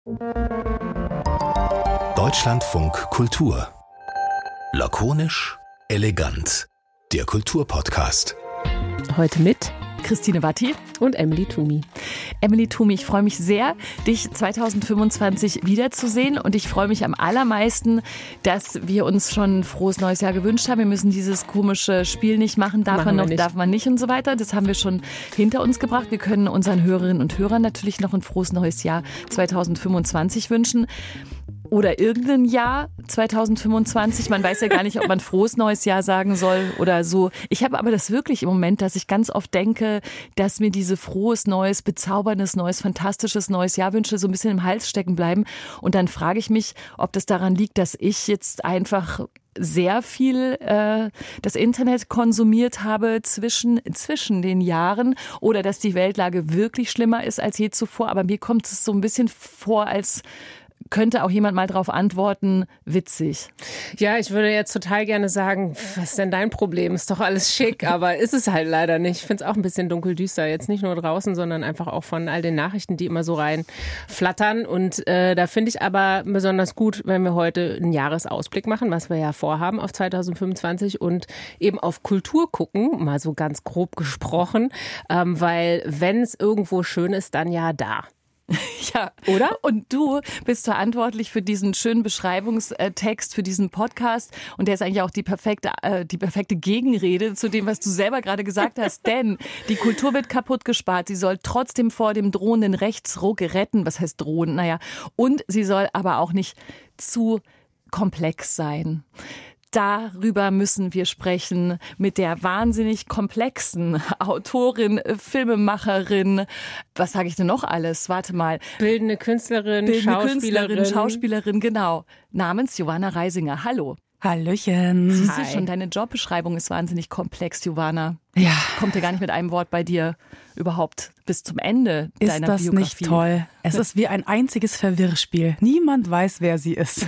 Deutschlandfunk Kultur. Lakonisch, elegant. Der Kulturpodcast. Heute mit Christine Watti und Emily Thumi. Emily Thumi, ich freue mich sehr, dich 2025 wiederzusehen und ich freue mich am allermeisten, dass wir uns schon ein frohes neues Jahr gewünscht haben. Wir müssen dieses komische Spiel nicht machen, darf man nicht und so weiter. Das haben wir schon hinter uns gebracht. Wir können unseren Hörerinnen und Hörern natürlich noch ein frohes neues Jahr 2025 wünschen. Oder irgendein Jahr 2025. Man weiß ja gar nicht, ob man frohes neues Jahr sagen soll oder so. Ich habe aber das wirklich im Moment, dass ich ganz oft denke, dass mir diese frohes neues, bezauberndes neues, fantastisches neues Jahr Wünsche so ein bisschen im Hals stecken bleiben. Und dann frage ich mich, ob das daran liegt, dass ich jetzt einfach sehr viel das Internet konsumiert habe zwischen den Jahren oder dass die Weltlage wirklich schlimmer ist als je zuvor. Aber mir kommt es so ein bisschen vor, als könnte auch jemand mal drauf antworten, witzig. Ja, ich würde jetzt total gerne sagen, was ist denn dein Problem? Ist doch alles schick, aber ist es halt leider nicht. Ich finde es auch ein bisschen dunkeldüster, jetzt nicht nur draußen, sondern einfach auch von all den Nachrichten, die immer so reinflattern. Und da finde ich aber besonders gut, wenn wir heute einen Jahresausblick machen, was wir ja vorhaben auf 2025 und eben auf Kultur gucken, mal so ganz grob gesprochen, weil wenn es irgendwo schön ist, dann ja da. Ja, oder? Und du bist verantwortlich für diesen schönen Beschreibungstext, für diesen Podcast. Und der ist eigentlich auch die perfekte Gegenrede zu dem, was du selber gerade gesagt hast. Denn die Kultur wird kaputt gespart. Sie soll trotzdem vor dem drohenden Rechtsruck retten. Was heißt drohen? Naja, und sie soll aber auch nicht zu komplex sein. Darüber müssen wir sprechen mit der wahnsinnig komplexen Autorin, Filmemacherin, was sage ich denn noch alles? Warte mal. Bildende Künstlerin, Schauspielerin, genau. Namens Joanna Reisinger. Hallo. Hallöchen. Siehst du schon, deine Jobbeschreibung ist wahnsinnig komplex, Joanna. Ja. Kommt ja gar nicht mit einem Wort bei dir überhaupt bis zum Ende deiner Biografie. Ist das nicht toll? Es ist wie ein einziges Verwirrspiel. Niemand weiß, wer sie ist.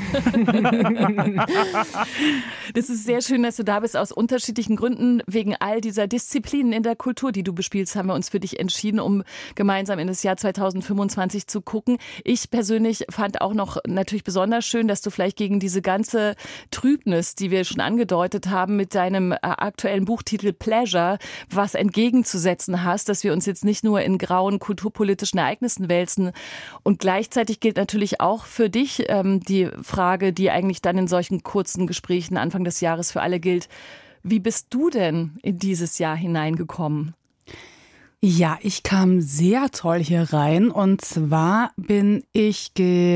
Das ist sehr schön, dass du da bist. Aus unterschiedlichen Gründen, wegen all dieser Disziplinen in der Kultur, die du bespielst, haben wir uns für dich entschieden, um gemeinsam in das Jahr 2025 zu gucken. Ich persönlich fand auch noch natürlich besonders schön, dass du vielleicht gegen diese ganze Trübnis, die wir schon angedeutet haben, mit deinem aktuellen Buchtitel Pleasure, was entgegenzusetzen hast, dass wir uns jetzt nicht nur in grauen kulturpolitischen Ereignissen wälzen. Und gleichzeitig gilt natürlich auch für dich die Frage, die eigentlich dann in solchen kurzen Gesprächen Anfang des Jahres für alle gilt. Wie bist du denn in dieses Jahr hineingekommen? Ja, ich kam sehr toll hier rein und zwar bin ich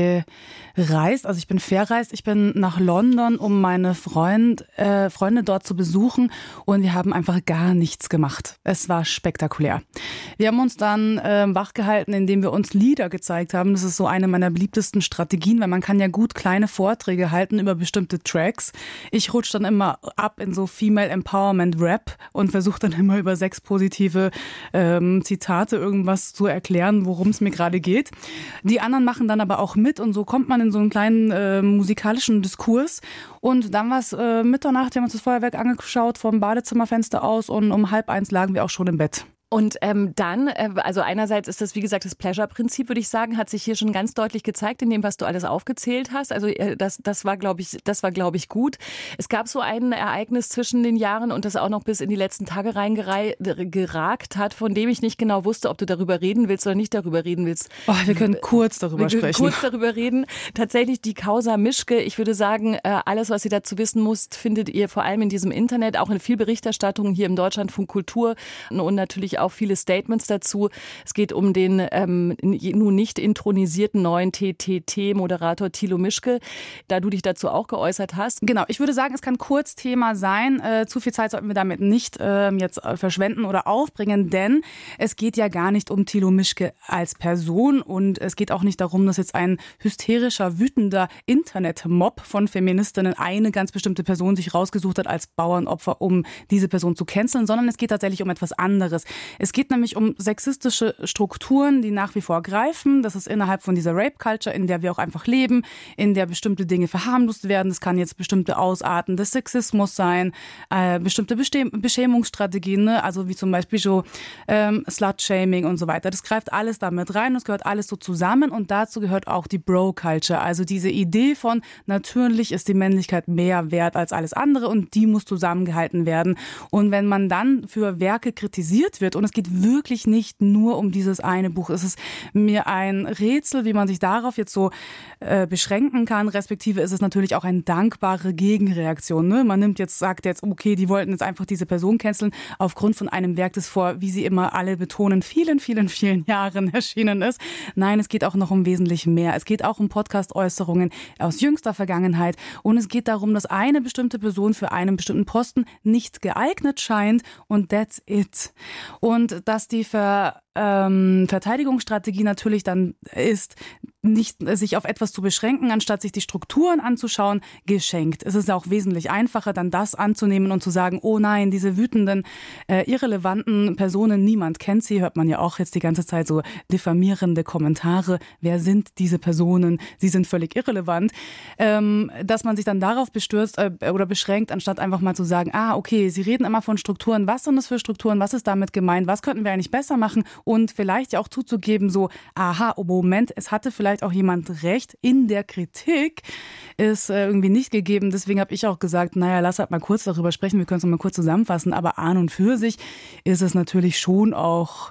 gereist, also ich bin verreist, ich bin nach London, um meine Freunde dort zu besuchen und wir haben einfach gar nichts gemacht. Es war spektakulär. Wir haben uns dann wachgehalten, indem wir uns Lieder gezeigt haben. Das ist so eine meiner beliebtesten Strategien, weil man kann ja gut kleine Vorträge halten über bestimmte Tracks. Ich rutsche dann immer ab in so Female Empowerment Rap und versuche dann immer über sexpositive Zitate irgendwas zu erklären, worum es mir gerade geht. Die anderen machen dann aber auch mit und so kommt man in so einen kleinen musikalischen Diskurs. Und dann war es Mitternacht, wir haben uns das Feuerwerk angeschaut vom Badezimmerfenster aus und um 12:30 lagen wir auch schon im Bett. Und dann, also einerseits ist das, wie gesagt, das Pleasure-Prinzip, würde ich sagen, hat sich hier schon ganz deutlich gezeigt, in dem, was du alles aufgezählt hast. Also das war, glaube ich, gut. Es gab so ein Ereignis zwischen den Jahren und das auch noch bis in die letzten Tage reingeragt hat, von dem ich nicht genau wusste, ob du darüber reden willst oder nicht darüber reden willst. Oh, wir können kurz darüber sprechen. Kurz darüber reden. Tatsächlich die Causa Mischke. Ich würde sagen, alles, was ihr dazu wissen müsst, findet ihr vor allem in diesem Internet, auch in viel Berichterstattung hier im Deutschlandfunk Kultur und natürlich auch viele Statements dazu. Es geht um den nun nicht intronisierten neuen TTT-Moderator Thilo Mischke, da du dich dazu auch geäußert hast. Genau, ich würde sagen, es kann Kurzthema sein. Zu viel Zeit sollten wir damit nicht jetzt verschwenden oder aufbringen, denn es geht ja gar nicht um Thilo Mischke als Person und es geht auch nicht darum, dass jetzt ein hysterischer, wütender Internetmob von Feministinnen eine ganz bestimmte Person sich rausgesucht hat als Bauernopfer, um diese Person zu canceln, sondern es geht tatsächlich um etwas anderes. Es geht nämlich um sexistische Strukturen, die nach wie vor greifen. Das ist innerhalb von dieser Rape-Culture, in der wir auch einfach leben, in der bestimmte Dinge verharmlost werden. Das kann jetzt bestimmte Ausarten des Sexismus sein, bestimmte Beschämungsstrategien, ne? Also wie zum Beispiel so Slut-Shaming und so weiter. Das greift alles damit rein, das gehört alles so zusammen und dazu gehört auch die Bro-Culture. Also diese Idee von, natürlich ist die Männlichkeit mehr wert als alles andere und die muss zusammengehalten werden. Und wenn man dann für Werke kritisiert wird, und es geht wirklich nicht nur um dieses eine Buch, es ist mir ein Rätsel, wie man sich darauf jetzt so beschränken kann, respektive ist es natürlich auch eine dankbare Gegenreaktion. Ne? Man sagt jetzt, okay, die wollten jetzt einfach diese Person canceln aufgrund von einem Werk, das vor, wie sie immer alle betonen, vielen, vielen, vielen Jahren erschienen ist. Nein, es geht auch noch um wesentlich mehr. Es geht auch um Podcast-Äußerungen aus jüngster Vergangenheit und es geht darum, dass eine bestimmte Person für einen bestimmten Posten nicht geeignet scheint und that's it. Und dass die Verteidigungsstrategie natürlich dann ist, nicht sich auf etwas zu beschränken, anstatt sich die Strukturen anzuschauen, geschenkt. Es ist auch wesentlich einfacher, dann das anzunehmen und zu sagen, oh nein, diese wütenden, irrelevanten Personen, niemand kennt sie, hört man ja auch jetzt die ganze Zeit so diffamierende Kommentare. Wer sind diese Personen? Sie sind völlig irrelevant. Dass man sich dann darauf bestürzt oder beschränkt, anstatt einfach mal zu sagen, okay, sie reden immer von Strukturen. Was sind das für Strukturen? Was ist damit gemeint? Was könnten wir eigentlich besser machen? Und vielleicht ja auch zuzugeben, so, Moment, es hatte vielleicht auch jemand recht, in der Kritik ist irgendwie nicht gegeben. Deswegen habe ich auch gesagt, lass halt mal kurz darüber sprechen, wir können es mal kurz zusammenfassen. Aber an und für sich ist es natürlich schon auch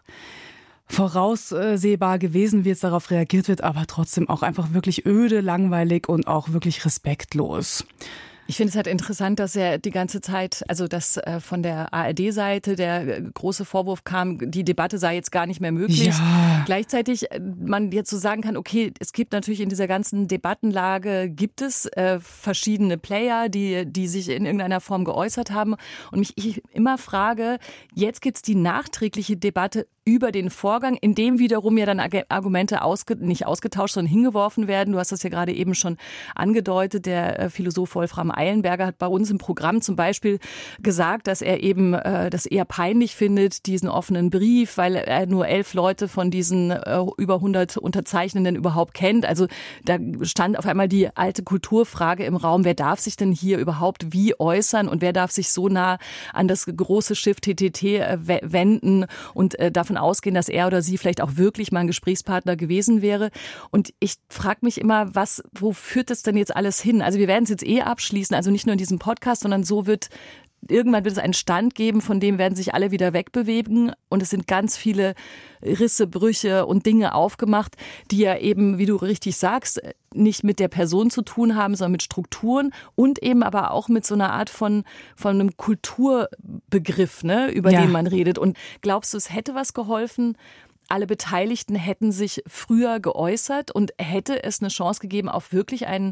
voraussehbar gewesen, wie jetzt darauf reagiert wird, aber trotzdem auch einfach wirklich öde, langweilig und auch wirklich respektlos. Ich finde es halt interessant, dass er die ganze Zeit, also dass von der ARD-Seite der große Vorwurf kam, die Debatte sei jetzt gar nicht mehr möglich. Ja. Gleichzeitig man jetzt so sagen kann, okay, es gibt natürlich in dieser ganzen Debattenlage, gibt es verschiedene Player, die sich in irgendeiner Form geäußert haben. Und ich immer frage, jetzt gibt es die nachträgliche Debatte über den Vorgang, in dem wiederum ja dann Argumente nicht ausgetauscht, sondern hingeworfen werden. Du hast das ja gerade eben schon angedeutet. Der Philosoph Wolfram Eilenberger hat bei uns im Programm zum Beispiel gesagt, dass er eben das eher peinlich findet, diesen offenen Brief, weil er nur 11 Leute von diesen über 100 Unterzeichnenden überhaupt kennt. Also da stand auf einmal die alte Kulturfrage im Raum, wer darf sich denn hier überhaupt wie äußern und wer darf sich so nah an das große Schiff TTT wenden und davon ausgehen, dass er oder sie vielleicht auch wirklich mal ein Gesprächspartner gewesen wäre. Und ich frage mich immer, wo führt das denn jetzt alles hin? Also wir werden es jetzt abschließen, also nicht nur in diesem Podcast, sondern irgendwann wird es einen Stand geben, von dem werden sich alle wieder wegbewegen und es sind ganz viele Risse, Brüche und Dinge aufgemacht, die ja eben, wie du richtig sagst, nicht mit der Person zu tun haben, sondern mit Strukturen und eben aber auch mit so einer Art von einem Kulturbegriff, ne, über den man redet. Und glaubst du, es hätte was geholfen? Alle Beteiligten hätten sich früher geäußert und hätte es eine Chance gegeben auf wirklich eine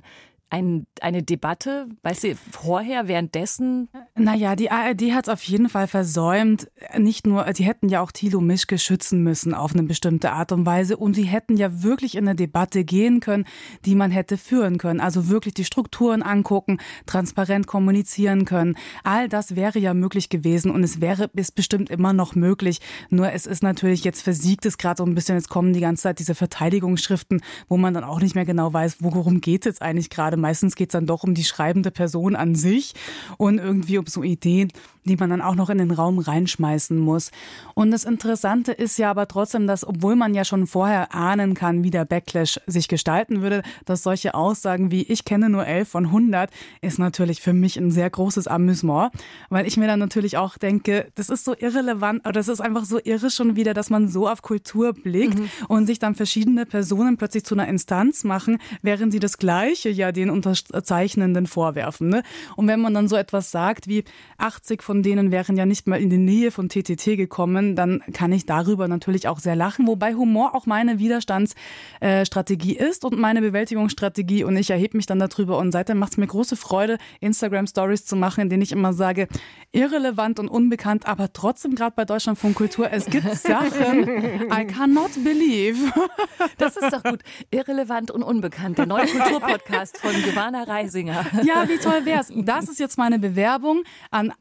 Debatte, weißt du, vorher, währenddessen? Die ARD hat es auf jeden Fall versäumt. Nicht nur, die hätten ja auch Thilo Mischke schützen müssen auf eine bestimmte Art und Weise und sie hätten ja wirklich in eine Debatte gehen können, die man hätte führen können. Also wirklich die Strukturen angucken, transparent kommunizieren können. All das wäre ja möglich gewesen und es ist bestimmt immer noch möglich. Nur es ist natürlich, jetzt versiegt es gerade so ein bisschen, jetzt kommen die ganze Zeit diese Verteidigungsschriften, wo man dann auch nicht mehr genau weiß, worum geht es jetzt eigentlich gerade. Meistens geht es dann doch um die schreibende Person an sich und irgendwie um so Ideen, die man dann auch noch in den Raum reinschmeißen muss. Und das Interessante ist ja aber trotzdem, dass, obwohl man ja schon vorher ahnen kann, wie der Backlash sich gestalten würde, dass solche Aussagen wie ich kenne nur 11 von 100 ist natürlich für mich ein sehr großes Amüsement, weil ich mir dann natürlich auch denke, das ist so irrelevant, oder das ist einfach so irre schon wieder, dass man so auf Kultur blickt und sich dann verschiedene Personen plötzlich zu einer Instanz machen, während sie das Gleiche ja den Unterzeichnenden vorwerfen. Ne? Und wenn man dann so etwas sagt wie 80 von denen wären ja nicht mal in die Nähe von TTT gekommen, dann kann ich darüber natürlich auch sehr lachen, wobei Humor auch meine Widerstandsstrategie ist und meine Bewältigungsstrategie und ich erhebe mich dann darüber und seitdem macht es mir große Freude, Instagram-Stories zu machen, in denen ich immer sage, irrelevant und unbekannt, aber trotzdem gerade bei Deutschlandfunk Kultur, es gibt Sachen, I cannot believe. Das ist doch gut. Irrelevant und unbekannt, der neue Kulturpodcast von Giovanna Reisinger. Ja, wie toll wär's. Das ist jetzt meine Bewerbung an alle Sender,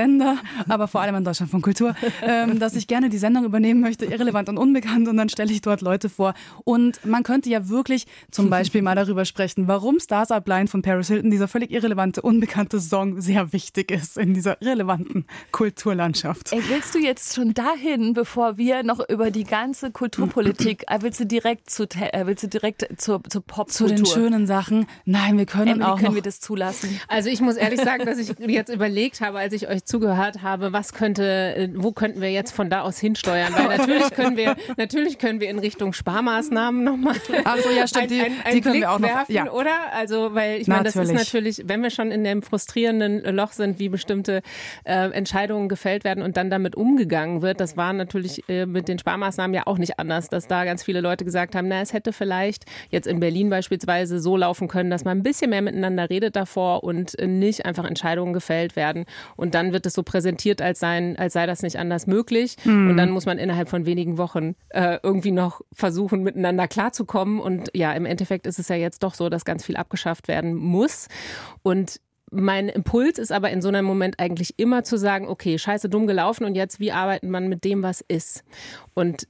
Sender, aber vor allem an Deutschlandfunk Kultur, dass ich gerne die Sendung übernehmen möchte, irrelevant und unbekannt, und dann stelle ich dort Leute vor. Und man könnte ja wirklich zum Beispiel mal darüber sprechen, warum Stars Are Blind von Paris Hilton, dieser völlig irrelevante, unbekannte Song, sehr wichtig ist in dieser relevanten Kulturlandschaft. Ey, willst du jetzt schon dahin, bevor wir noch über die ganze Kulturpolitik, willst du direkt zur Popkultur? Zu den schönen Sachen? Nein, wir können Emily, auch können noch... wir das zulassen? Also ich muss ehrlich sagen, dass ich jetzt überlegt habe, als ich euch zugehört habe, wo könnten wir jetzt von da aus hinsteuern? Weil natürlich können wir in Richtung Sparmaßnahmen nochmal Ach so, ja, stimmt, die können wir auch noch werfen, ja. Oder? Also, weil ich meine, das ist natürlich, wenn wir schon in dem frustrierenden Loch sind, wie bestimmte Entscheidungen gefällt werden und dann damit umgegangen wird, das war natürlich mit den Sparmaßnahmen ja auch nicht anders, dass da ganz viele Leute gesagt haben, es hätte vielleicht jetzt in Berlin beispielsweise so laufen können, dass man ein bisschen mehr miteinander redet davor und nicht einfach Entscheidungen gefällt werden. Und dann wird es so präsentiert, als sei das nicht anders möglich. Und dann muss man innerhalb von wenigen Wochen irgendwie noch versuchen, miteinander klarzukommen. Und ja, im Endeffekt ist es ja jetzt doch so, dass ganz viel abgeschafft werden muss. Und mein Impuls ist aber in so einem Moment eigentlich immer zu sagen, okay, scheiße, dumm gelaufen, und jetzt, wie arbeitet man mit dem, was ist? Und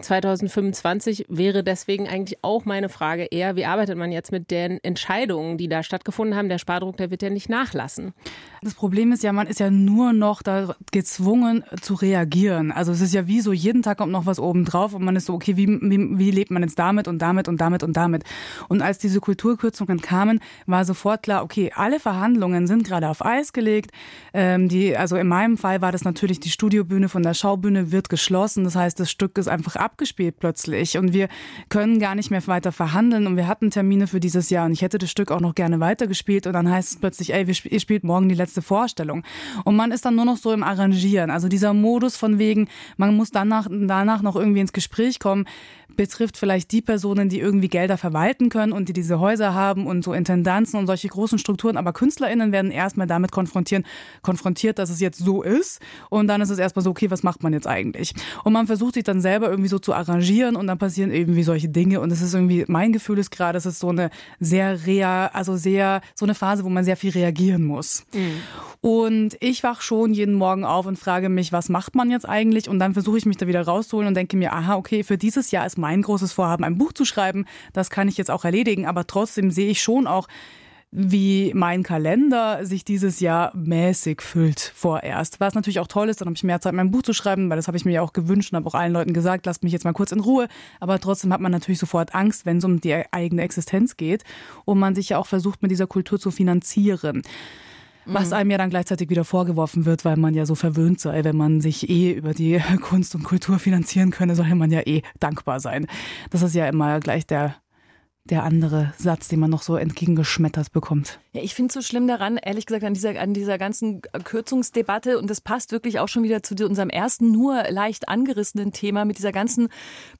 2025 wäre deswegen eigentlich auch meine Frage eher, wie arbeitet man jetzt mit den Entscheidungen, die da stattgefunden haben? Der Spardruck, der wird ja nicht nachlassen. Das Problem ist ja, man ist ja nur noch da gezwungen zu reagieren. Also es ist ja wie so, jeden Tag kommt noch was oben drauf und man ist so, okay, wie lebt man jetzt damit und damit und damit und damit? Und als diese Kulturkürzungen kamen, war sofort klar, okay, alle Verhandlungen sind gerade auf Eis gelegt. Also in meinem Fall war das natürlich, die Studiobühne von der Schaubühne wird geschlossen. Das heißt, das Stück ist einfach abgespielt plötzlich und wir können gar nicht mehr weiter verhandeln und wir hatten Termine für dieses Jahr und ich hätte das Stück auch noch gerne weitergespielt und dann heißt es plötzlich, ihr spielt morgen die letzte Vorstellung. Und man ist dann nur noch so im Arrangieren. Also dieser Modus von wegen, man muss danach noch irgendwie ins Gespräch kommen, betrifft vielleicht die Personen, die irgendwie Gelder verwalten können und die diese Häuser haben und so Intendanzen und solche großen Strukturen. Aber KünstlerInnen werden erstmal damit konfrontiert, dass es jetzt so ist. Und dann ist es erstmal so, okay, was macht man jetzt eigentlich? Und man versucht sich dann selber irgendwie so zu arrangieren und dann passieren irgendwie solche Dinge. Und es ist irgendwie, mein Gefühl ist gerade, es ist so eine so eine Phase, wo man sehr viel reagieren muss. Und ich wach schon jeden Morgen auf und frage mich, was macht man jetzt eigentlich? Und dann versuche ich mich da wieder rauszuholen und denke mir, aha, okay, für dieses Jahr ist mein großes Vorhaben, ein Buch zu schreiben. Das kann ich jetzt auch erledigen. Aber trotzdem sehe ich schon auch, wie mein Kalender sich dieses Jahr mäßig füllt vorerst. Was natürlich auch toll ist, dann habe ich mehr Zeit, mein Buch zu schreiben, weil das habe ich mir ja auch gewünscht und habe auch allen Leuten gesagt, lasst mich jetzt mal kurz in Ruhe. Aber trotzdem hat man natürlich sofort Angst, wenn es um die eigene Existenz geht und man sich ja auch versucht, mit dieser Kultur zu finanzieren. Was einem ja dann gleichzeitig wieder vorgeworfen wird, weil man ja so verwöhnt sei, wenn man sich über die Kunst und Kultur finanzieren könne, soll man ja dankbar sein. Das ist ja immer gleich der andere Satz, den man noch so entgegengeschmettert bekommt. Ja, ich finde es so schlimm daran, ehrlich gesagt, an dieser ganzen Kürzungsdebatte, und das passt wirklich auch schon wieder zu unserem ersten, nur leicht angerissenen Thema mit dieser ganzen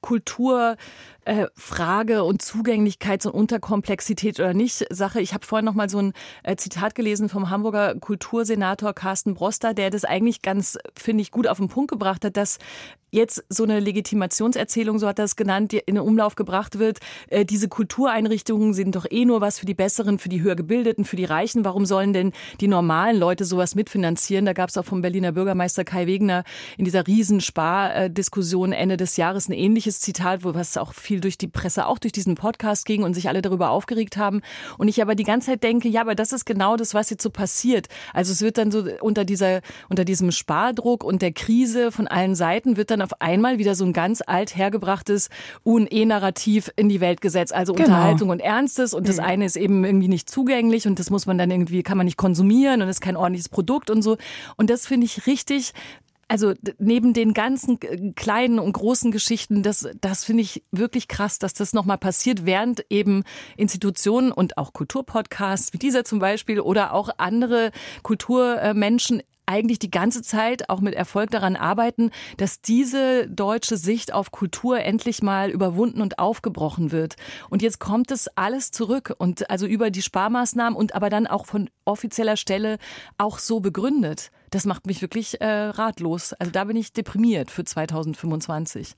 Kulturfrage und Zugänglichkeits- und Unterkomplexität oder nicht Sache. Ich habe vorhin noch mal so ein Zitat gelesen vom Hamburger Kultursenator Carsten Broster, der das eigentlich ganz, finde ich, gut auf den Punkt gebracht hat, dass jetzt so eine Legitimationserzählung, so hat er es genannt, die in den Umlauf gebracht wird. Diese Kultureinrichtungen sind doch nur was für die Besseren, für die höher Gebildeten, für die Reichen. Warum sollen denn die normalen Leute sowas mitfinanzieren? Da gab es auch vom Berliner Bürgermeister Kai Wegner in dieser Riesenspardiskussion Ende des Jahres ein ähnliches Zitat, was auch viel durch die Presse, auch durch diesen Podcast ging und sich alle darüber aufgeregt haben. Und ich aber die ganze Zeit denke, ja, aber das ist genau das, was jetzt so passiert. Also es wird dann so unter diesem Spardruck und der Krise von allen Seiten wird dann auf einmal wieder so ein ganz alt hergebrachtes UN-Narrativ in die Welt gesetzt. Also Unterhaltung und Ernstes, und das eine ist eben irgendwie nicht zugänglich und das muss man dann irgendwie, kann man nicht konsumieren und ist kein ordentliches Produkt und so. Und das finde ich richtig. Also neben den ganzen kleinen und großen Geschichten, das finde ich wirklich krass, dass das nochmal passiert, während eben Institutionen und auch Kulturpodcasts wie dieser zum Beispiel oder auch andere Kulturmenschen eigentlich die ganze Zeit auch mit Erfolg daran arbeiten, dass diese deutsche Sicht auf Kultur endlich mal überwunden und aufgebrochen wird. Und jetzt kommt es alles zurück und also über die Sparmaßnahmen und aber dann auch von offizieller Stelle auch so begründet. Das macht mich wirklich ratlos. Also da bin ich deprimiert für 2025.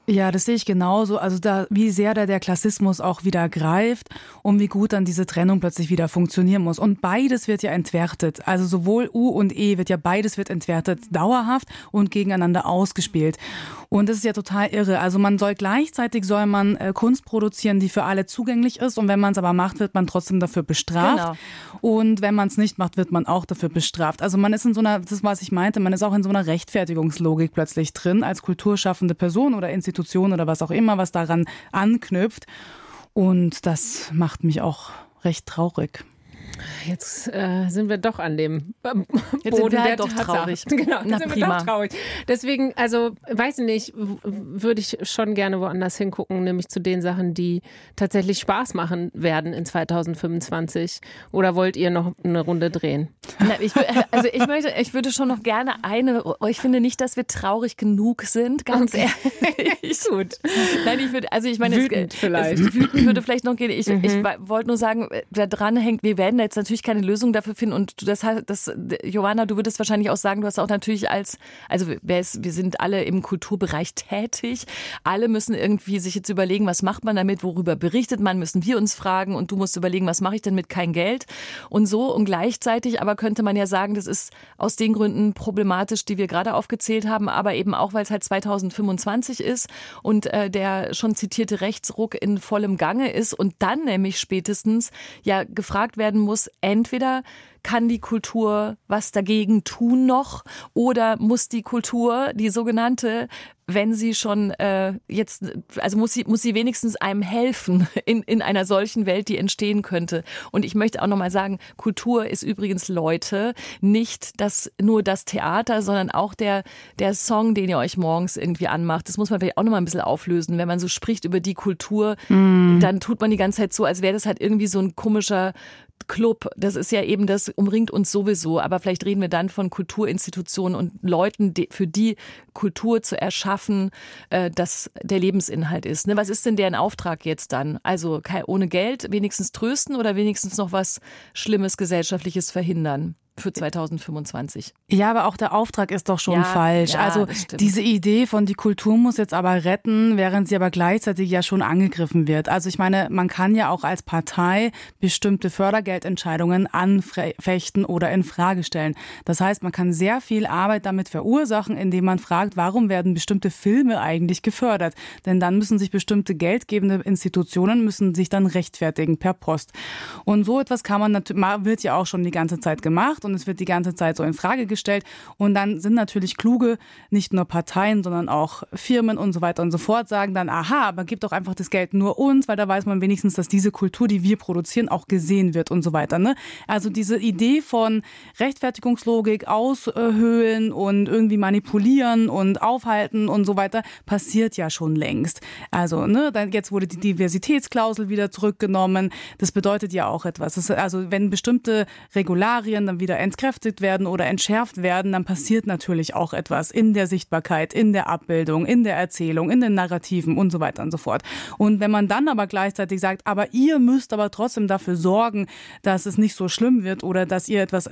Ja, das sehe ich genauso. Also wie sehr da der Klassismus auch wieder greift und wie gut dann diese Trennung plötzlich wieder funktionieren muss. Und beides wird ja entwertet. Also sowohl U und E beides wird entwertet, dauerhaft und gegeneinander ausgespielt. Und das ist ja total irre. Also gleichzeitig soll man Kunst produzieren, die für alle zugänglich ist. Und wenn man es aber macht, wird man trotzdem dafür bestraft. Genau. Und wenn man es nicht macht, wird man auch dafür bestraft. Also man ist das ist, was ich meinte, man ist auch in so einer Rechtfertigungslogik plötzlich drin, als kulturschaffende Person oder Institution oder was auch immer, was daran anknüpft. Und das macht mich auch recht traurig. Jetzt sind wir doch an dem Boden der doch traurig. Genau, jetzt sind wir doch traurig. Deswegen, also weiß ich nicht, würde ich schon gerne woanders hingucken, nämlich zu den Sachen, die tatsächlich Spaß machen werden in 2025. Oder wollt ihr noch eine Runde drehen? Na, ich würde schon noch gerne ich finde nicht, dass wir traurig genug sind, ganz ehrlich. Gut. Nein, wütend vielleicht. Wütend würde vielleicht noch gehen. Ich wollte nur sagen, da dran hängt, wir werden jetzt natürlich keine Lösung dafür finden und Johanna, du würdest wahrscheinlich auch sagen, du hast auch natürlich wir sind alle im Kulturbereich tätig, alle müssen irgendwie sich jetzt überlegen, was macht man damit, worüber berichtet man, müssen wir uns fragen und du musst überlegen, was mache ich denn mit kein Geld und so und gleichzeitig aber könnte man ja sagen, das ist aus den Gründen problematisch, die wir gerade aufgezählt haben, aber eben auch, weil es halt 2025 ist und der schon zitierte Rechtsruck in vollem Gange ist und dann nämlich spätestens ja gefragt werden muss, entweder kann die Kultur was dagegen tun noch oder muss die Kultur, die sogenannte, wenn sie schon muss sie wenigstens einem helfen in einer solchen Welt, die entstehen könnte. Und ich möchte auch nochmal sagen, Kultur ist übrigens, Leute, nicht nur das Theater, sondern auch der Song, den ihr euch morgens irgendwie anmacht. Das muss man vielleicht auch nochmal ein bisschen auflösen. Wenn man so spricht über die Kultur, dann tut man die ganze Zeit so, als wäre das halt irgendwie so ein komischer Club. Das ist ja eben, das umringt uns sowieso. Aber vielleicht reden wir dann von Kulturinstitutionen und Leuten, für die Kultur zu erschaffen, dass der Lebensinhalt ist. Ne? Was ist denn deren Auftrag jetzt dann? Also ohne Geld wenigstens trösten oder wenigstens noch was Schlimmes Gesellschaftliches verhindern? Für 2025. Ja, aber auch der Auftrag ist doch schon falsch. Ja, also diese Idee von die Kultur muss jetzt aber retten, während sie aber gleichzeitig ja schon angegriffen wird. Also ich meine, man kann ja auch als Partei bestimmte Fördergeldentscheidungen anfechten oder in Frage stellen. Das heißt, man kann sehr viel Arbeit damit verursachen, indem man fragt, warum werden bestimmte Filme eigentlich gefördert? Denn dann müssen sich bestimmte geldgebende Institutionen sich dann rechtfertigen per Post. Und so etwas wird ja auch schon die ganze Zeit gemacht. Und es wird die ganze Zeit so in Frage gestellt. Und dann sind natürlich kluge, nicht nur Parteien, sondern auch Firmen und so weiter und so fort, sagen dann, aha, aber gib doch einfach das Geld nur uns, weil da weiß man wenigstens, dass diese Kultur, die wir produzieren, auch gesehen wird und so weiter. Ne? Also diese Idee von Rechtfertigungslogik, aushöhlen und irgendwie manipulieren und aufhalten und so weiter, passiert ja schon längst. Also jetzt wurde die Diversitätsklausel wieder zurückgenommen. Das bedeutet ja auch etwas. Also wenn bestimmte Regularien dann wieder entkräftigt werden oder entschärft werden, dann passiert natürlich auch etwas in der Sichtbarkeit, in der Abbildung, in der Erzählung, in den Narrativen und so weiter und so fort. Und wenn man dann aber gleichzeitig sagt, aber ihr müsst aber trotzdem dafür sorgen, dass es nicht so schlimm wird oder dass ihr etwas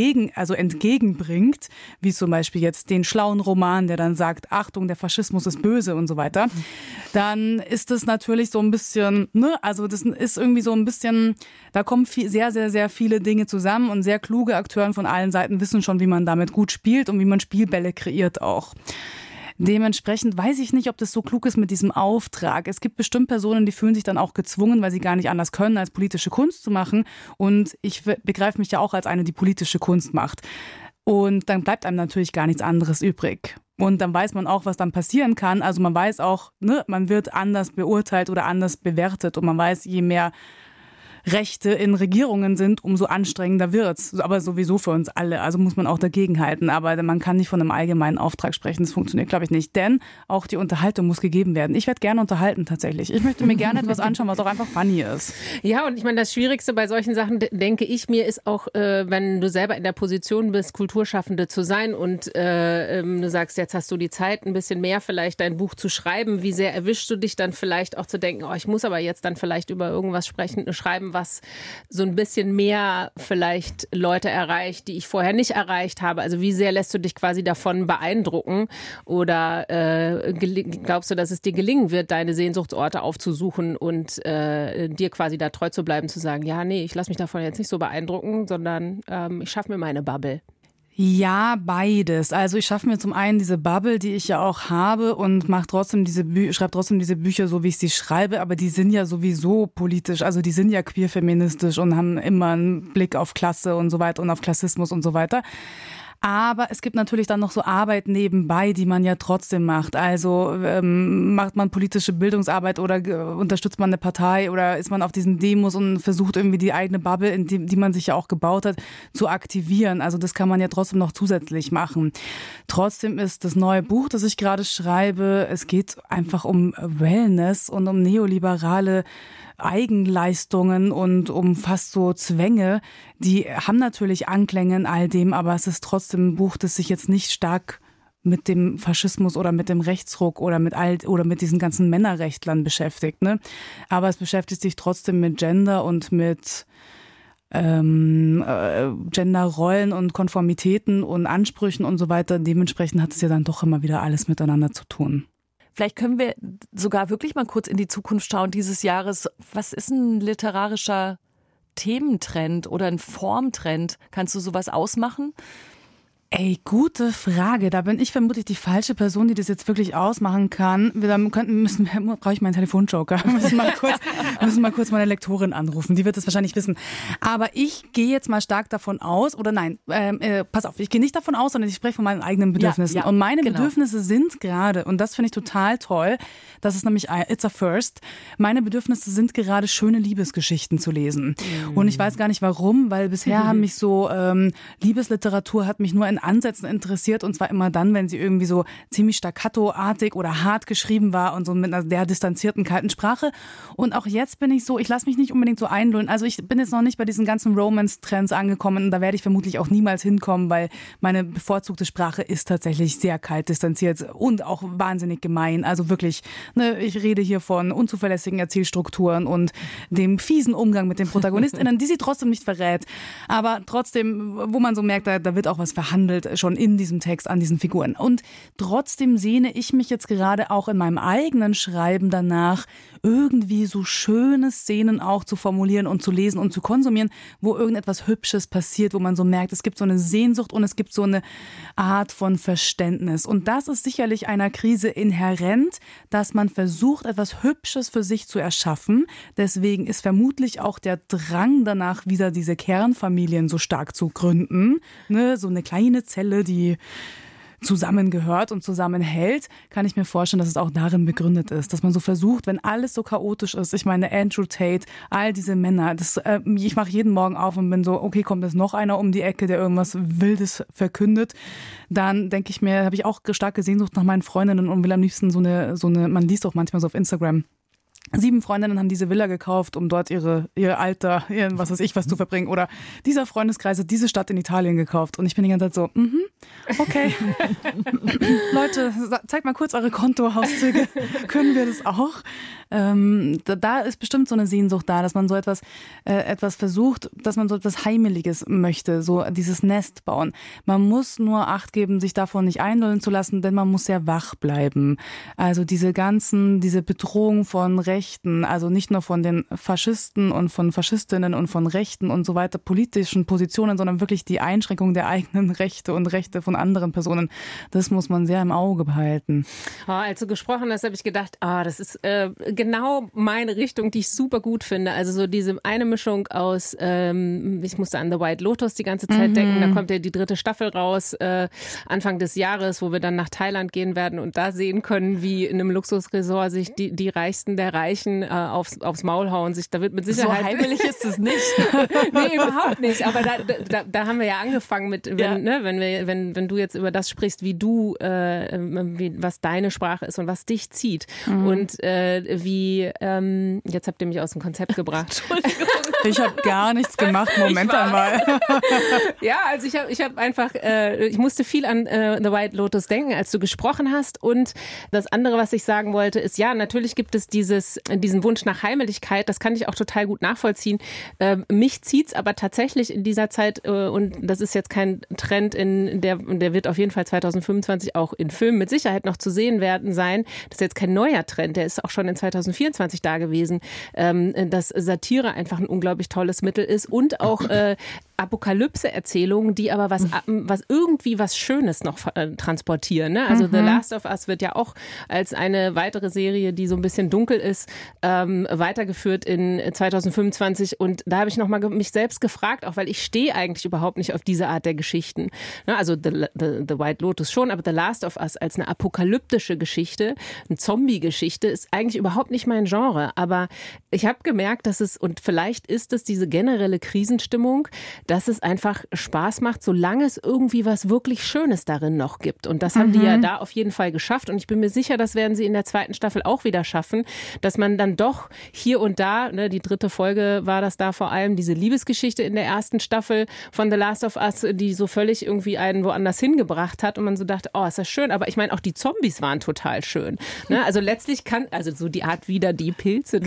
entgegenbringt, wie zum Beispiel jetzt den schlauen Roman, der dann sagt, Achtung, der Faschismus ist böse und so weiter, dann ist das natürlich so ein bisschen, also das ist irgendwie so ein bisschen, da kommen sehr, sehr, sehr viele Dinge zusammen und sehr kluge Akteure von allen Seiten wissen schon, wie man damit gut spielt und wie man Spielbälle kreiert auch. Dementsprechend weiß ich nicht, ob das so klug ist mit diesem Auftrag. Es gibt bestimmt Personen, die fühlen sich dann auch gezwungen, weil sie gar nicht anders können, als politische Kunst zu machen. Und ich begreife mich ja auch als eine, die politische Kunst macht. Und dann bleibt einem natürlich gar nichts anderes übrig. Und dann weiß man auch, was dann passieren kann. Also man weiß auch, man wird anders beurteilt oder anders bewertet. Und man weiß, je mehr Rechte in Regierungen sind, umso anstrengender wird's. Aber sowieso für uns alle. Also muss man auch dagegenhalten. Aber man kann nicht von einem allgemeinen Auftrag sprechen. Das funktioniert, glaube ich, nicht. Denn auch die Unterhaltung muss gegeben werden. Ich werde gerne unterhalten, tatsächlich. Ich möchte mir gerne etwas anschauen, was auch einfach funny ist. Ja, und ich meine, das Schwierigste bei solchen Sachen, denke ich mir, ist auch, wenn du selber in der Position bist, Kulturschaffende zu sein und du sagst, jetzt hast du die Zeit, ein bisschen mehr vielleicht dein Buch zu schreiben. Wie sehr erwischst du dich dann vielleicht auch zu denken, ich muss aber jetzt dann vielleicht über irgendwas schreiben, was so ein bisschen mehr vielleicht Leute erreicht, die ich vorher nicht erreicht habe? Also wie sehr lässt du dich quasi davon beeindrucken? Oder glaubst du, dass es dir gelingen wird, deine Sehnsuchtsorte aufzusuchen und dir quasi da treu zu bleiben, zu sagen, ja, nee, ich lasse mich davon jetzt nicht so beeindrucken, sondern ich schaffe mir meine Bubble? Ja, beides. Also ich schaffe mir zum einen diese Bubble, die ich ja auch habe und mache trotzdem schreibe trotzdem diese Bücher so, wie ich sie schreibe, aber die sind ja sowieso politisch, also die sind ja queer-feministisch und haben immer einen Blick auf Klasse und so weiter und auf Klassismus und so weiter. Aber es gibt natürlich dann noch so Arbeit nebenbei, die man ja trotzdem macht. Also macht man politische Bildungsarbeit oder unterstützt man eine Partei oder ist man auf diesen Demos und versucht irgendwie die eigene Bubble, in die man sich ja auch gebaut hat, zu aktivieren. Also das kann man ja trotzdem noch zusätzlich machen. Trotzdem ist das neue Buch, das ich gerade schreibe, es geht einfach um Wellness und um neoliberale Eigenleistungen und um fast so Zwänge, die haben natürlich Anklänge in all dem, aber es ist trotzdem ein Buch, das sich jetzt nicht stark mit dem Faschismus oder mit dem Rechtsruck oder mit diesen ganzen Männerrechtlern beschäftigt, ne? Aber es beschäftigt sich trotzdem mit Gender und mit Genderrollen und Konformitäten und Ansprüchen und so weiter. Dementsprechend hat es ja dann doch immer wieder alles miteinander zu tun. Vielleicht können wir sogar wirklich mal kurz in die Zukunft schauen dieses Jahres. Was ist ein literarischer Thementrend oder ein Formtrend? Kannst du sowas ausmachen? Ey, gute Frage. Da bin ich vermutlich die falsche Person, die das jetzt wirklich ausmachen kann. Brauche ich meinen Telefonjoker. Müssen mal kurz meine Lektorin anrufen. Die wird das wahrscheinlich wissen. Aber ich gehe jetzt mal stark davon aus, oder nein, pass auf, ich gehe nicht davon aus, sondern ich spreche von meinen eigenen Bedürfnissen. Und meine Bedürfnisse sind gerade, und das finde ich total toll, das ist nämlich It's a First, meine Bedürfnisse sind gerade schöne Liebesgeschichten zu lesen. Und ich weiß gar nicht warum, weil bisher haben mich so, Liebesliteratur hat mich nur in Ansätzen interessiert, und zwar immer dann, wenn sie irgendwie so ziemlich staccato-artig oder hart geschrieben war und so mit einer sehr distanzierten, kalten Sprache. Und auch jetzt bin ich so, ich lasse mich nicht unbedingt so einlullen. Also ich bin jetzt noch nicht bei diesen ganzen Romance-Trends angekommen, und da werde ich vermutlich auch niemals hinkommen, weil meine bevorzugte Sprache ist tatsächlich sehr kalt distanziert und auch wahnsinnig gemein. Also wirklich, ne, ich rede hier von unzuverlässigen Erzählstrukturen und dem fiesen Umgang mit den ProtagonistInnen, die sie trotzdem nicht verrät. Aber trotzdem, wo man so merkt, da wird auch was verhandelt schon in diesem Text an diesen Figuren. Und trotzdem sehne ich mich jetzt gerade auch in meinem eigenen Schreiben danach, irgendwie so schöne Szenen auch zu formulieren und zu lesen und zu konsumieren, wo irgendetwas Hübsches passiert, wo man so merkt, es gibt so eine Sehnsucht und es gibt so eine Art von Verständnis. Und das ist sicherlich einer Krise inhärent, dass man versucht, etwas Hübsches für sich zu erschaffen. Deswegen ist vermutlich auch der Drang danach, wieder diese Kernfamilien so stark zu gründen, ne, so eine kleine Zelle, die zusammengehört und zusammenhält, kann ich mir vorstellen, dass es auch darin begründet ist, dass man so versucht, wenn alles so chaotisch ist, ich meine Andrew Tate, all diese Männer, ich mache jeden Morgen auf und bin so, okay, kommt jetzt noch einer um die Ecke, der irgendwas Wildes verkündet, dann denke ich mir, habe ich auch starke Sehnsucht nach meinen Freundinnen und will am liebsten so eine, man liest auch manchmal so auf Instagram, 7 Freundinnen haben diese Villa gekauft, um dort ihr Alter, was weiß ich, was zu verbringen. Oder dieser Freundeskreis hat diese Stadt in Italien gekauft. Und ich bin die ganze Zeit so, okay. Leute, zeigt mal kurz eure Kontoauszüge. Können wir das auch? Da ist bestimmt so eine Sehnsucht da, dass man so etwas versucht, dass man so etwas Heimeliges möchte, so dieses Nest bauen. Man muss nur Acht geben, sich davon nicht einlullen zu lassen, denn man muss sehr wach bleiben. Also diese Bedrohung von Rechten, also nicht nur von den Faschisten und von Faschistinnen und von Rechten und so weiter, politischen Positionen, sondern wirklich die Einschränkung der eigenen Rechte und Rechte von anderen Personen. Das muss man sehr im Auge behalten. Oh, als du gesprochen hast, habe ich gedacht, das ist genau meine Richtung, die ich super gut finde. Also so diese eine Mischung aus, ich musste an The White Lotus die ganze Zeit denken, da kommt ja die 3. Staffel raus, Anfang des Jahres, wo wir dann nach Thailand gehen werden und da sehen können, wie in einem Luxusresort sich die Reichsten der Reichen aufs Maul hauen. Da wird mit Sicherheit... So heimelig ist es nicht. Nee, überhaupt nicht. Aber da haben wir ja angefangen mit, wenn du jetzt über das sprichst, wie du, was deine Sprache ist und was dich zieht. Und jetzt habt ihr mich aus dem Konzept gebracht. Entschuldigung. Ich habe gar nichts gemacht. Moment einmal. Ja, also ich hab einfach, ich musste viel an The White Lotus denken, als du gesprochen hast. Und das andere, was ich sagen wollte, ist, ja, natürlich gibt es diesen Wunsch nach Heimeligkeit. Das kann ich auch total gut nachvollziehen. Mich zieht's aber tatsächlich in dieser Zeit, und das ist jetzt kein Trend, der wird auf jeden Fall 2025 auch in Filmen mit Sicherheit noch zu sehen werden sein. Das ist jetzt kein neuer Trend, der ist auch schon in 2024 da gewesen, dass Satire einfach ein unglaublich tolles Mittel ist und auch Apokalypse-Erzählungen, die aber was Schönes noch transportieren. Ne? Also The Last of Us wird ja auch als eine weitere Serie, die so ein bisschen dunkel ist, weitergeführt in 2025. Und da habe ich nochmal mich selbst gefragt, auch weil ich stehe eigentlich überhaupt nicht auf diese Art der Geschichten. Ne? Also The White Lotus schon, aber The Last of Us als eine apokalyptische Geschichte, eine Zombie-Geschichte, ist eigentlich überhaupt nicht mein Genre. Aber ich habe gemerkt, dass und vielleicht ist es diese generelle Krisenstimmung, dass es einfach Spaß macht, solange es irgendwie was wirklich Schönes darin noch gibt. Und das haben die ja da auf jeden Fall geschafft. Und ich bin mir sicher, das werden sie in der zweiten Staffel auch wieder schaffen, dass man dann doch hier und da, ne, die 3. Folge war das da vor allem, diese Liebesgeschichte in der ersten Staffel von The Last of Us, die so völlig irgendwie einen woanders hingebracht hat und man so dachte, oh, ist das schön. Aber ich meine, auch die Zombies waren total schön. Ne? Also letztlich also so die Art, wie da die Pilze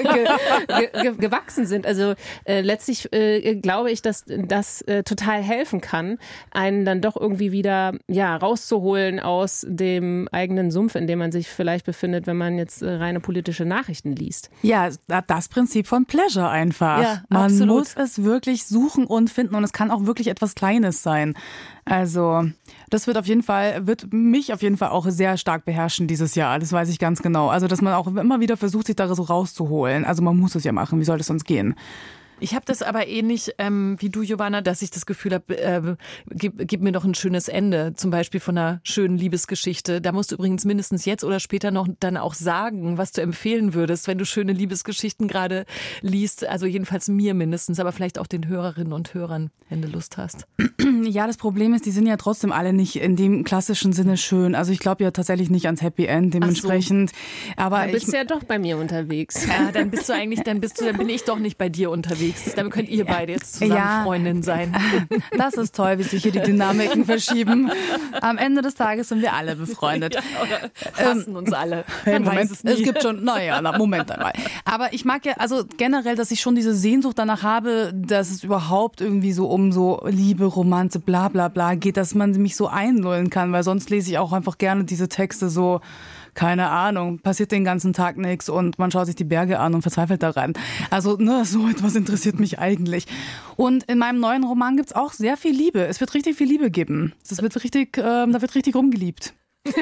gewachsen sind. Also letztlich glaube ich, dass das total helfen kann, einen dann doch irgendwie wieder rauszuholen aus dem eigenen Sumpf, in dem man sich vielleicht befindet, wenn man jetzt reine politische Nachrichten liest. Ja, das Prinzip von Pleasure einfach. Ja, man absolut. Muss es wirklich suchen und finden und es kann auch wirklich etwas Kleines sein. Also das wird mich auf jeden Fall auch sehr stark beherrschen dieses Jahr. Das weiß ich ganz genau. Also dass man auch immer wieder versucht, sich da so rauszuholen. Also man muss es ja machen. Wie soll das sonst gehen? Ich habe das aber ähnlich wie du, Giovanna, dass ich das Gefühl habe, gib mir doch ein schönes Ende, zum Beispiel von einer schönen Liebesgeschichte. Da musst du übrigens mindestens jetzt oder später noch dann auch sagen, was du empfehlen würdest, wenn du schöne Liebesgeschichten gerade liest. Also jedenfalls mir mindestens, aber vielleicht auch den Hörerinnen und Hörern, wenn du Lust hast. Ja, das Problem ist, die sind ja trotzdem alle nicht in dem klassischen Sinne schön. Also ich glaube ja tatsächlich nicht ans Happy End, dementsprechend. So. Aber du bist ja doch bei mir unterwegs. Ja, dann bin ich doch nicht bei dir unterwegs. Damit könnt ihr beide jetzt zusammen Freundinnen sein. Das ist toll, wie sich hier die Dynamiken verschieben. Am Ende des Tages sind wir alle befreundet. Ja, oder hassen uns alle. Man weiß es nie. Es gibt schon, Moment einmal. Aber ich mag ja, also generell, dass ich schon diese Sehnsucht danach habe, dass es überhaupt irgendwie so um so Liebe, Romanze, bla bla bla geht, dass man mich so einlullen kann, weil sonst lese ich auch einfach gerne diese Texte so, keine Ahnung, passiert den ganzen Tag nichts und man schaut sich die Berge an und verzweifelt daran. Also, so etwas interessiert mich eigentlich. Und in meinem neuen Roman gibt's auch sehr viel Liebe. Es wird richtig viel Liebe geben. Da wird richtig rumgeliebt. Ja,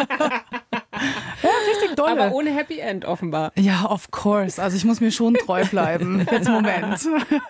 richtig doll. Aber ohne Happy End offenbar. Ja, of course. Also ich muss mir schon treu bleiben. Jetzt Moment.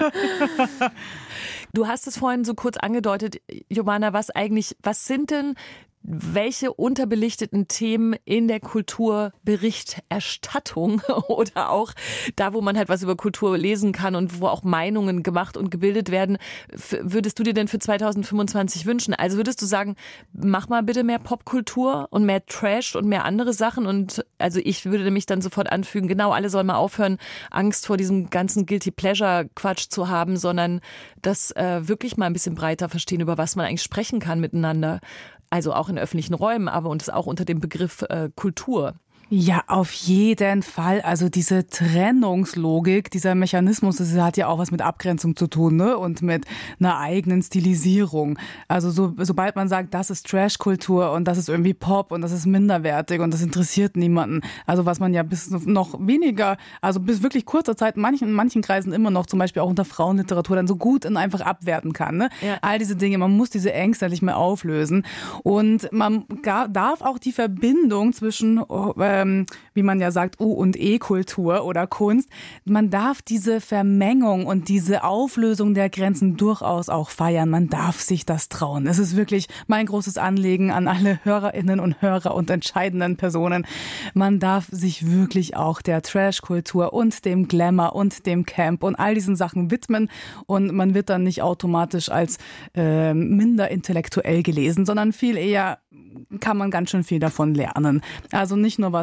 Du hast es vorhin so kurz angedeutet, Giovanna, was sind denn welche unterbelichteten Themen in der Kulturberichterstattung oder auch da, wo man halt was über Kultur lesen kann und wo auch Meinungen gemacht und gebildet werden, würdest du dir denn für 2025 wünschen? Also würdest du sagen, mach mal bitte mehr Popkultur und mehr Trash und mehr andere Sachen? Und also ich würde mich dann sofort anfügen, genau, alle sollen mal aufhören, Angst vor diesem ganzen Guilty Pleasure Quatsch zu haben, sondern das wirklich mal ein bisschen breiter verstehen, über was man eigentlich sprechen kann miteinander. Also auch in öffentlichen Räumen, aber und es auch unter dem Begriff Kultur. Ja, auf jeden Fall. Also diese Trennungslogik, dieser Mechanismus, das hat ja auch was mit Abgrenzung zu tun, ne? Und mit einer eigenen Stilisierung. Also sobald man sagt, das ist Trash-Kultur und das ist irgendwie Pop und das ist minderwertig und das interessiert niemanden. Also was man ja bis noch weniger, also bis wirklich kurzer Zeit in manchen Kreisen immer noch, zum Beispiel auch unter Frauenliteratur, dann so gut und einfach abwerten kann, ne? Ja. All diese Dinge, man muss diese Ängste nicht mehr auflösen. Und man darf auch die Verbindung zwischen wie man ja sagt, U- und E-Kultur oder Kunst. Man darf diese Vermengung und diese Auflösung der Grenzen durchaus auch feiern. Man darf sich das trauen. Es ist wirklich mein großes Anliegen an alle Hörerinnen und Hörer und entscheidenden Personen. Man darf sich wirklich auch der Trash-Kultur und dem Glamour und dem Camp und all diesen Sachen widmen und man wird dann nicht automatisch als minder intellektuell gelesen, sondern viel eher kann man ganz schön viel davon lernen. Also nicht nur was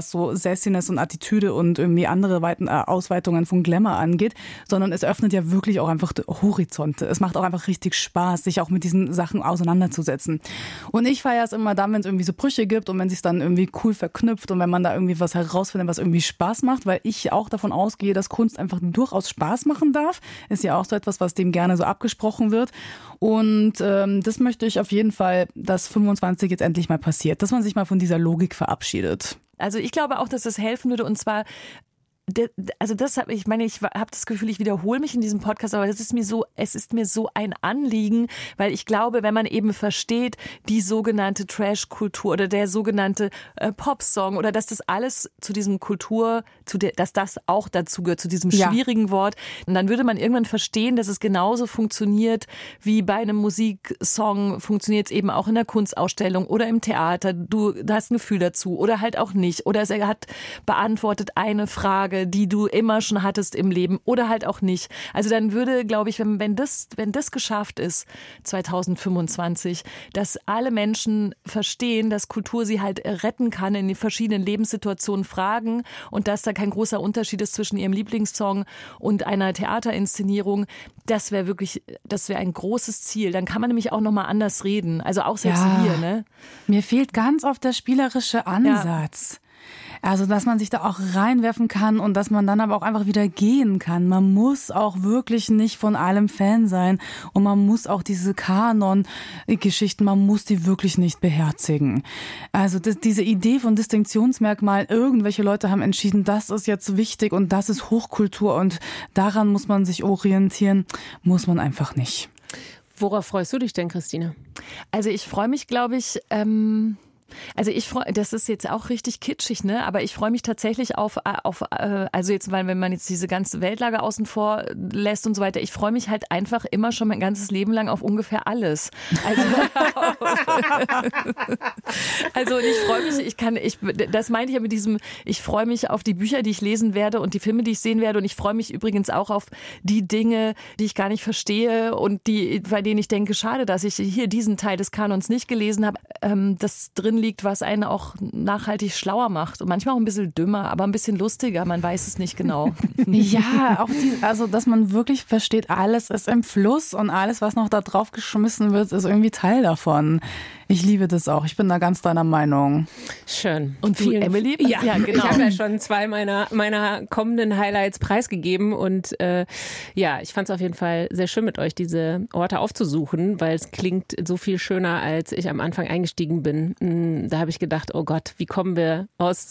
was so Sassiness und Attitüde und irgendwie andere Ausweitungen von Glamour angeht, sondern es öffnet ja wirklich auch einfach Horizonte. Es macht auch einfach richtig Spaß, sich auch mit diesen Sachen auseinanderzusetzen. Und ich feiere es immer dann, wenn es irgendwie so Brüche gibt und wenn es sich dann irgendwie cool verknüpft und wenn man da irgendwie was herausfindet, was irgendwie Spaß macht, weil ich auch davon ausgehe, dass Kunst einfach durchaus Spaß machen darf. Ist ja auch so etwas, was dem gerne so abgesprochen wird. Und das möchte ich auf jeden Fall, dass 25 jetzt endlich mal passiert, dass man sich mal von dieser Logik verabschiedet. Also ich glaube auch, dass es helfen würde, und zwar also das habe ich habe das Gefühl, ich wiederhole mich in diesem Podcast, aber es ist mir so ein Anliegen, weil ich glaube, wenn man eben versteht, die sogenannte Trash-Kultur oder der sogenannte Popsong oder dass das alles zu diesem dass das auch dazu gehört, zu diesem schwierigen Wort, und dann würde man irgendwann verstehen, dass es genauso funktioniert wie bei einem Musiksong, funktioniert es eben auch in der Kunstausstellung oder im Theater. Du hast ein Gefühl dazu oder halt auch nicht, oder er hat beantwortet eine Frage, die du immer schon hattest im Leben oder halt auch nicht. Also dann würde, glaube ich, wenn das geschafft ist, 2025, dass alle Menschen verstehen, dass Kultur sie halt retten kann in den verschiedenen Lebenssituationen, Fragen, und dass da kein großer Unterschied ist zwischen ihrem Lieblingssong und einer Theaterinszenierung, das wäre ein großes Ziel. Dann kann man nämlich auch nochmal anders reden. Also auch selbst wir, ne? Mir fehlt ganz oft der spielerische Ansatz. Ja. Also, dass man sich da auch reinwerfen kann und dass man dann aber auch einfach wieder gehen kann. Man muss auch wirklich nicht von allem Fan sein und man muss auch diese Kanon-Geschichten, man muss die wirklich nicht beherzigen. Also diese Idee von Distinktionsmerkmalen, irgendwelche Leute haben entschieden, das ist jetzt wichtig und das ist Hochkultur und daran muss man sich orientieren, muss man einfach nicht. Worauf freust du dich denn, Christine? Also ich freue mich, glaube ich, das ist jetzt auch richtig kitschig, ne? Aber ich freue mich tatsächlich auf, also jetzt, weil wenn man jetzt diese ganze Weltlage außen vor lässt und so weiter, ich freue mich halt einfach immer schon mein ganzes Leben lang auf ungefähr alles. Also und ich freue mich, das meinte ich ja mit diesem, ich freue mich auf die Bücher, die ich lesen werde und die Filme, die ich sehen werde, und ich freue mich übrigens auch auf die Dinge, die ich gar nicht verstehe und bei denen ich denke, schade, dass ich hier diesen Teil des Kanons nicht gelesen habe, das drin liegt, was einen auch nachhaltig schlauer macht und manchmal auch ein bisschen dümmer, aber ein bisschen lustiger, man weiß es nicht genau. Ja, auch also dass man wirklich versteht, alles ist im Fluss und alles, was noch da drauf geschmissen wird, ist irgendwie Teil davon. Ich liebe das auch. Ich bin da ganz deiner Meinung. Schön. Und du, Emily? Ja, genau. Ich habe ja schon 2 meiner kommenden Highlights preisgegeben und ich fand es auf jeden Fall sehr schön mit euch, diese Orte aufzusuchen, weil es klingt so viel schöner, als ich am Anfang eingestiegen bin. Da habe ich gedacht, oh Gott, wie kommen wir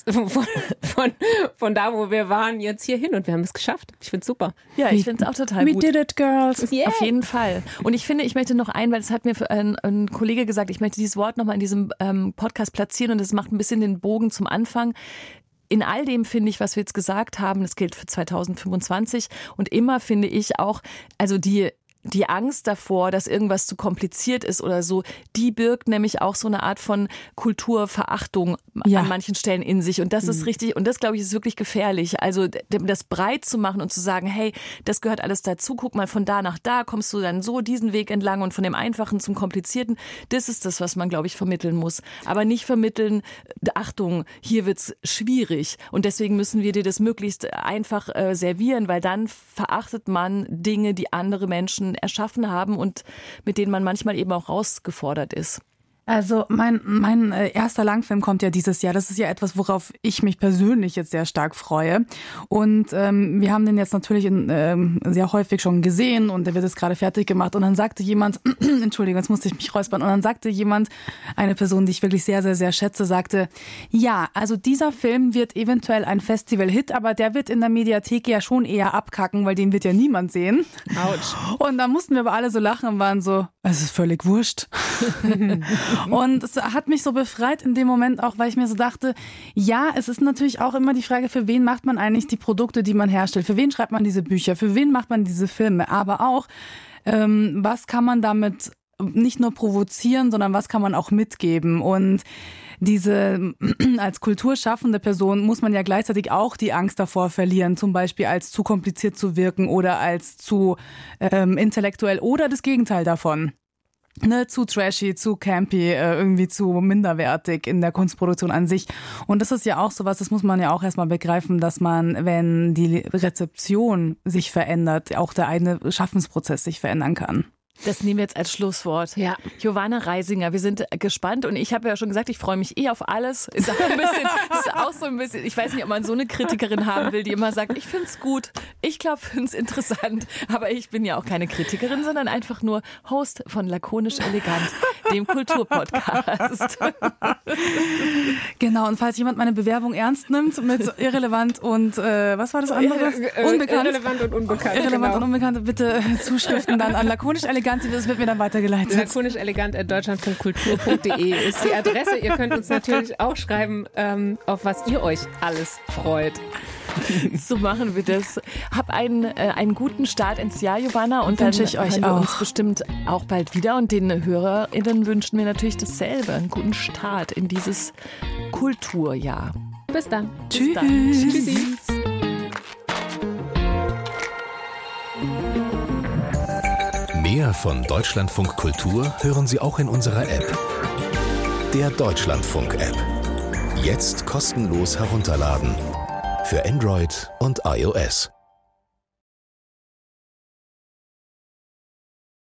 von da, wo wir waren, jetzt hier hin, und wir haben es geschafft. Ich finde es super. Ja, ich finde es auch total gut. We did it, girls. Yeah. Auf jeden Fall. Und ich finde, ich möchte noch weil das hat mir ein Kollege gesagt, ich möchte dieses Wort nochmal in diesem Podcast platzieren, und das macht ein bisschen den Bogen zum Anfang. In all dem finde ich, was wir jetzt gesagt haben, das gilt für 2025, und immer finde ich auch, also die Angst davor, dass irgendwas zu kompliziert ist oder so, die birgt nämlich auch so eine Art von Kulturverachtung an manchen Stellen in sich. Und das ist richtig, und das, glaube ich, ist wirklich gefährlich. Also das breit zu machen und zu sagen, hey, das gehört alles dazu, guck mal, von da nach da kommst du dann so diesen Weg entlang und von dem Einfachen zum Komplizierten. Das ist das, was man, glaube ich, vermitteln muss. Aber nicht vermitteln, Achtung, hier wird's schwierig und deswegen müssen wir dir das möglichst einfach servieren, weil dann verachtet man Dinge, die andere Menschen erschaffen haben und mit denen man manchmal eben auch herausgefordert ist. Also mein erster Langfilm kommt ja dieses Jahr. Das ist ja etwas, worauf ich mich persönlich jetzt sehr stark freue. Und wir haben den jetzt natürlich sehr häufig schon gesehen und der wird jetzt gerade fertig gemacht. Und dann sagte jemand, Entschuldigung, jetzt musste ich mich räuspern. Und dann sagte jemand, eine Person, die ich wirklich sehr, sehr, sehr schätze, sagte, ja, also dieser Film wird eventuell ein Festival-Hit, aber der wird in der Mediathek ja schon eher abkacken, weil den wird ja niemand sehen. Autsch. Und da mussten wir aber alle so lachen und waren so, es ist völlig wurscht. Und es hat mich so befreit in dem Moment auch, weil ich mir so dachte, ja, es ist natürlich auch immer die Frage, für wen macht man eigentlich die Produkte, die man herstellt? Für wen schreibt man diese Bücher? Für wen macht man diese Filme? Aber auch, was kann man damit nicht nur provozieren, sondern was kann man auch mitgeben? Und als kulturschaffende Person muss man ja gleichzeitig auch die Angst davor verlieren, zum Beispiel als zu kompliziert zu wirken oder als zu intellektuell oder das Gegenteil davon. zu trashy, zu campy, irgendwie zu minderwertig in der Kunstproduktion an sich. Und das ist ja auch sowas, das muss man ja auch erstmal begreifen, dass man, wenn die Rezeption sich verändert, auch der eigene Schaffensprozess sich verändern kann. Das nehmen wir jetzt als Schlusswort. Ja. Giovanna Reisinger, wir sind gespannt und ich habe ja schon gesagt, ich freue mich auf alles. Ist auch so ein bisschen, ich weiß nicht, ob man so eine Kritikerin haben will, die immer sagt, ich finde es gut, ich glaube, finde es interessant, aber ich bin ja auch keine Kritikerin, sondern einfach nur Host von Lakonisch Elegant, dem Kulturpodcast. Genau, und falls jemand meine Bewerbung ernst nimmt mit irrelevant und was war das andere? Unbekannt. Irrelevant und unbekannt. Irrelevant und unbekannt, bitte Zuschriften dann an Lakonisch Elegant, das wird mir dann weitergeleitet. lakonischelegant@deutschlandfunkkultur.de ist die Adresse. Ihr könnt uns natürlich auch schreiben, auf was ihr euch alles freut. So machen wir das. Hab einen guten Start ins Jahr, Giovanna, und dann wünsche ich euch hören wir auch. uns bestimmt auch bald wieder. Und den HörerInnen wünschen wir natürlich dasselbe. Einen guten Start in dieses Kulturjahr. Bis dann. Tschüss. Tschüssi. Mehr von Deutschlandfunk Kultur hören Sie auch in unserer App. Der Deutschlandfunk-App. Jetzt kostenlos herunterladen. Für Android und iOS.